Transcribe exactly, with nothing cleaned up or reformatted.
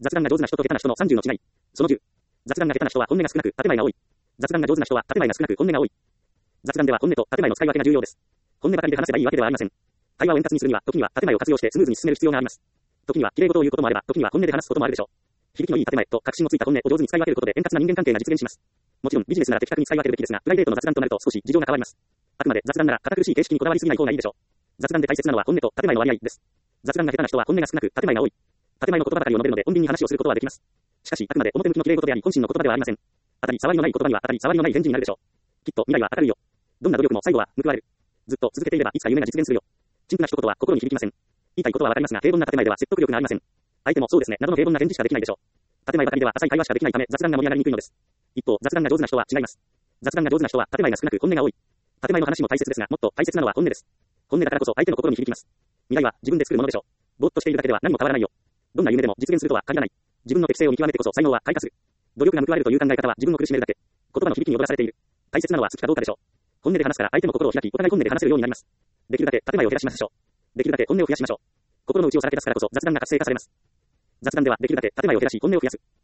雑談が上手な人と下手な人のさんじゅうの違い。そのじゅう。雑談が下手な人は本音が少なく、建前が多い。雑談が上手な人は建前が少なく、本音が多い。雑談では本音と建前の使い分けが重要です。本音ばかりで話せばいいわけではありません。会話を円滑にするには、時には建前を活用してスムーズに進める必要があります。時には綺麗事を言うこともあれば、時には本音で話すこともあるでしょう。響きのいい建前と確信のついた本音を上手に使い分けることで円滑な人間関係が実現します。もちろんビジネスなら的確に使い分けるべきですが、プライベートの雑談となると少し事情が変わります。あくまで雑談なら堅苦しい形式にこだわりすぎない方がいいでしょう。雑談で大切なのは本音と建前の割合です。雑談が下手な人は本音が少なく、建前が多い。建前の言葉ばかりを述べるので穏便に話をすることはできます。しかし、あくまで表向きの綺麗事であり、本心の言葉ではありません。当たり障りのない言葉には当たり障りのない返事になるでしょう。きっと未来は明るいよ。どんな努力も最後は報われる。ずっと続けていればいつか夢が実現するよ。陳腐な一言は心に響きません。言いたいことはわかりますが、平凡な建前では説得力がありません。相手もそうですね、などの平凡な返事しかできないでしょう。建前ばかりでは浅い会話しかできないため、雑談が盛り上がりにくいのです。一方、雑談が上手な人は違います。雑談が上手な人は建前が少なく本音が多い。建前の話も大切ですが、もっと大切なのは本音です。本音だからこそ相手の心に響きます。未来は自分で作るものでしょう。ぼーっとしているだけでは何も変わらないよ。どんな夢でも実現するとは限らない。自分の適性を見極めてこそ才能は開花する。努力が報われるという考え方は自分を苦しめるだけ。言葉の響きに踊らされている。大切なのは好きかどうかでしょう。本音で話すから相手の心を開き、お互い本音で話せるようになります。できるだけ建前を減らしましょう。できるだけ本音を増やしましょう。心の内をさらけ出すからこそ雑談が活性化されます。雑談ではできるだけ建前を減らし本音を増やす。